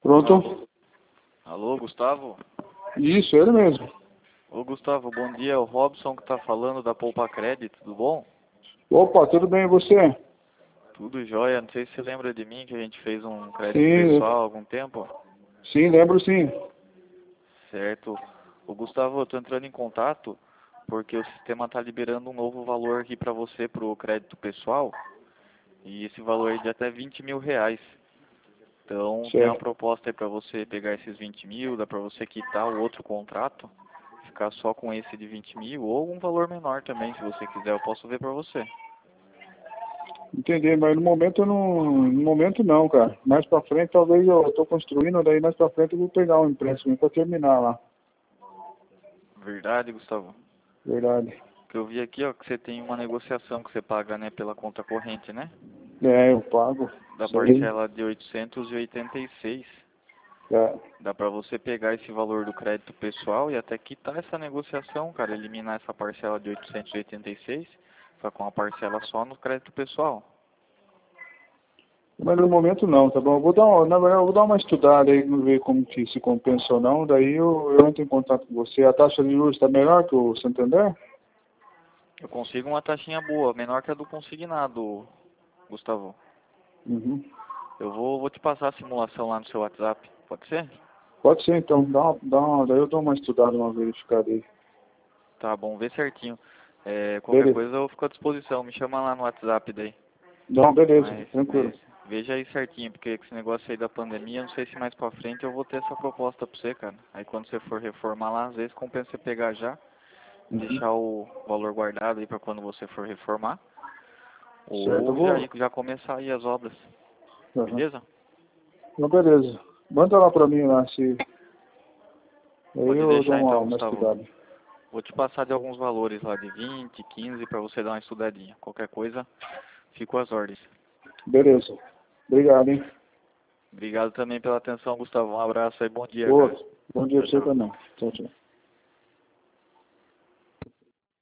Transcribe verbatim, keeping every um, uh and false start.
Pronto? Alô, alô, Gustavo? Isso, ele mesmo. Ô, Gustavo, bom dia. É o Robson que tá falando da Poupa Crédito, tudo bom? Opa, tudo bem e você? Tudo jóia. Não sei se você lembra de mim, que a gente fez um crédito Sim, pessoal há algum tempo. sim, lembro sim. Certo. Ô, Gustavo, eu tô entrando em contato porque o sistema tá liberando um novo valor aqui pra você pro crédito pessoal. E esse valor é de até vinte mil reais. Então, tem uma Certo. proposta aí pra você pegar esses vinte mil, dá pra você quitar o outro contrato, ficar só com esse de vinte mil, ou um valor menor também, se você quiser, eu posso ver pra você. Entendi, mas no momento eu não. No momento não, cara. Mais pra frente talvez eu tô construindo, daí mais pra frente eu vou pegar um empréstimo pra terminar lá. Verdade, Gustavo? Verdade. Que eu vi aqui, ó, que você tem uma negociação que você paga, né, pela conta corrente, né? É, eu pago. Da Isso aí. parcela de oitocentos e oitenta e seis. É. Dá pra você pegar esse valor do crédito pessoal e até quitar essa negociação, cara, eliminar essa parcela de oitocentos e oitenta e seis, ficar com a parcela só no crédito pessoal. Mas no momento não, tá bom? Eu vou dar uma, na verdade, eu vou dar uma estudada aí, não ver como que se compensa ou não, daí eu, eu entro em contato com você. A taxa de juros está melhor que o Santander? Eu consigo uma taxinha boa, menor que a do consignado, Gustavo. Uhum. Eu vou, vou te passar a simulação lá no seu WhatsApp, pode ser? Pode ser então, dá, uma- dá uma, daí eu dou uma estudada, uma verificada aí. Tá bom, vê certinho. É, qualquer Beleza. coisa eu fico à disposição, me chama lá no WhatsApp daí. Não, beleza, Mas, tranquilo. mas veja aí certinho, porque com esse negócio aí da pandemia, eu não sei se mais pra frente eu vou ter essa proposta pra você, cara. Aí quando você for reformar lá, às vezes compensa você pegar já, Uhum. deixar o valor guardado aí pra quando você for reformar, Certo, eu ou já, vou. ir- já começar aí as obras, Uhum. beleza? Não, beleza. Manda lá pra mim lá, se. Aí Pode eu dou deixar uma, então, uma Gustavo. estudada. Vou te passar de alguns valores lá de vinte, quinze pra você dar uma estudadinha. Qualquer coisa, fico às ordens. Beleza. Obrigado, hein? Obrigado também pela atenção, Gustavo. Um abraço aí, bom dia, cara. Outro. Bom dia Tchau, pra você tchau. também. Tchau, tchau.